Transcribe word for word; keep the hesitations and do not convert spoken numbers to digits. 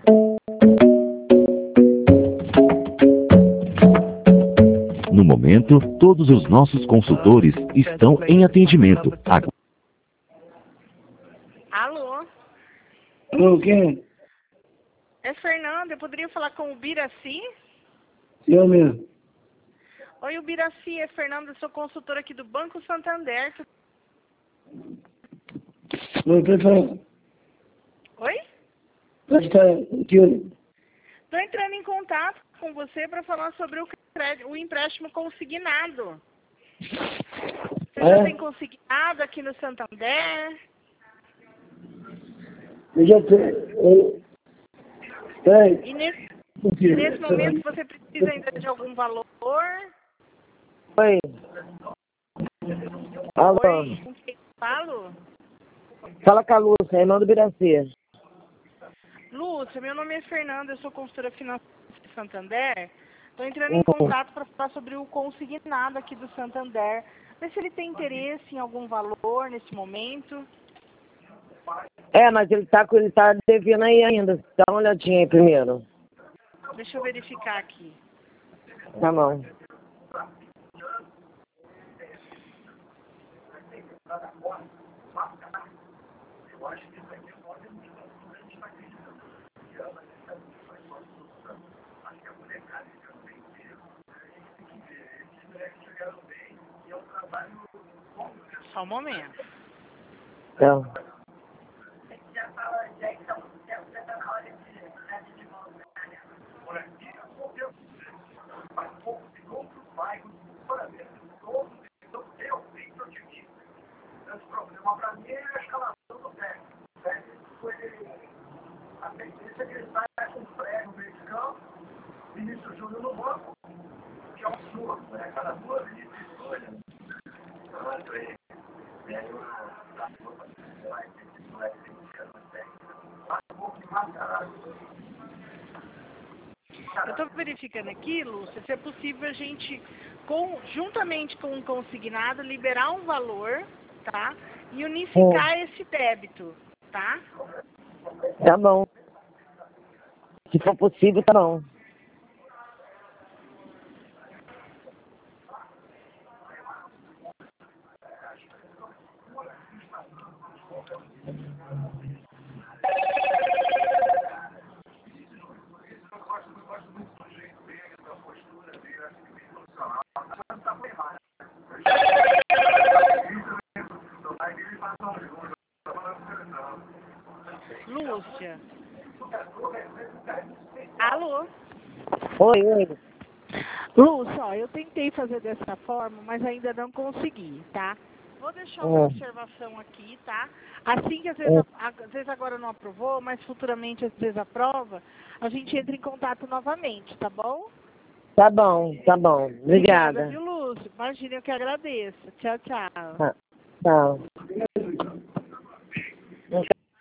No momento, todos os nossos consultores estão em atendimento. Agu- Alô? Alô, quem? É Fernanda, eu poderia falar com o Biraci? Eu mesmo. Oi, o Biraci, é Fernanda, eu sou consultora aqui do Banco Santander. Não estou falando. Oi? Pode estar aqui. Estou entrando em contato com você para falar sobre o, crédito, o empréstimo consignado. Você É? já tem consignado aqui no Santander? Eu já tenho. É. E nesse, nesse momento você precisa ainda de algum valor? Oi. Alô. Oi, com quem eu falo? Fala com a Lúcia, irmã do Biraci. Lúcia, meu nome é Fernanda, eu sou consultora financeira de Santander. Estou entrando em contato para falar sobre o consignado aqui do Santander. Ver se ele tem interesse em algum valor nesse momento. É, mas ele tá, ele tá devendo aí ainda. Dá uma olhadinha aí primeiro. Deixa eu verificar aqui. Tá bom. Só um momento. Então. Eu estou verificando aqui, Lúcia, se é possível a gente, com, juntamente com o consignado, liberar um valor, tá? E unificar Hum. esse débito, tá? Tá bom. Se for possível, tá bom. Lúcia. Alô? Oi, oi. Lúcia, ó, eu tentei fazer dessa forma, mas ainda não consegui, tá? Vou deixar uma Hum. observação aqui, tá? Assim que às vezes, Hum. a- às vezes agora não aprovou, mas futuramente às vezes aprova, a gente entra em contato novamente, tá bom? Tá bom, tá bom. Obrigada. Obrigada, viu, Lúcia? Imagina, eu que agradeço. Tchau, tchau. Tá. Tchau.